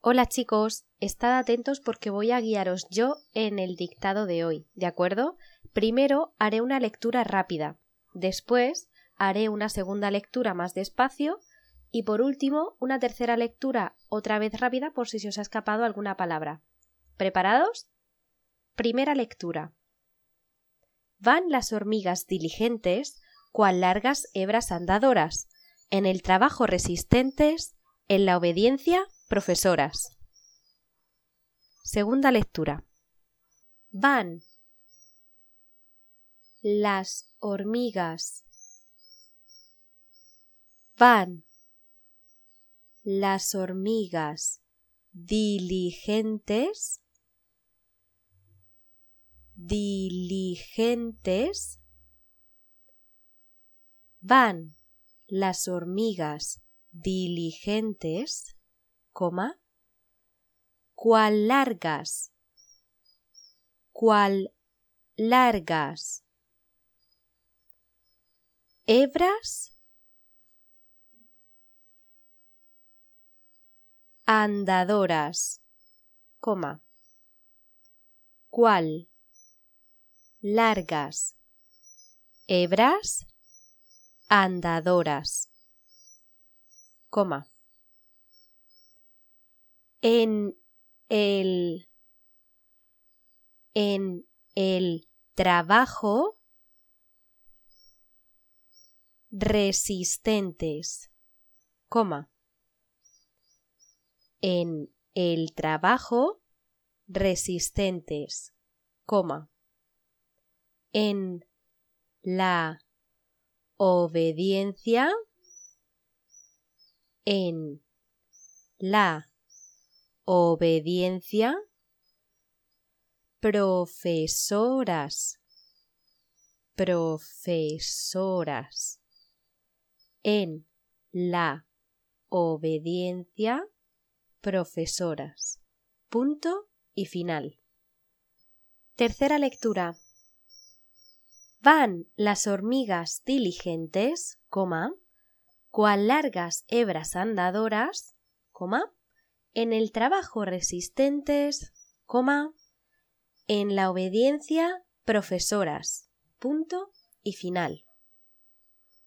Hola chicos, estad atentos porque voy a guiaros yo en el dictado de hoy, ¿de acuerdo? Primero haré una lectura rápida, después haré una segunda lectura más despacio y por último una tercera lectura otra vez rápida por si se os ha escapado alguna palabra. ¿Preparados? Primera lectura. Van las hormigas diligentes, cual largas hebras andadoras, en el trabajo resistentes, en la obediencia profesoras. Segunda lectura. Van las hormigas. Van las hormigas diligentes. Van las hormigas diligentes, cual largas hebras andadoras, cual largas hebras andadoras, en el trabajo resistentes, en el trabajo resistentes, en la obediencia profesoras, en la obediencia profesoras. Punto y final. Tercera lectura. Van las hormigas diligentes, cual largas hebras andadoras, en el trabajo resistentes, en la obediencia profesoras. Punto y final.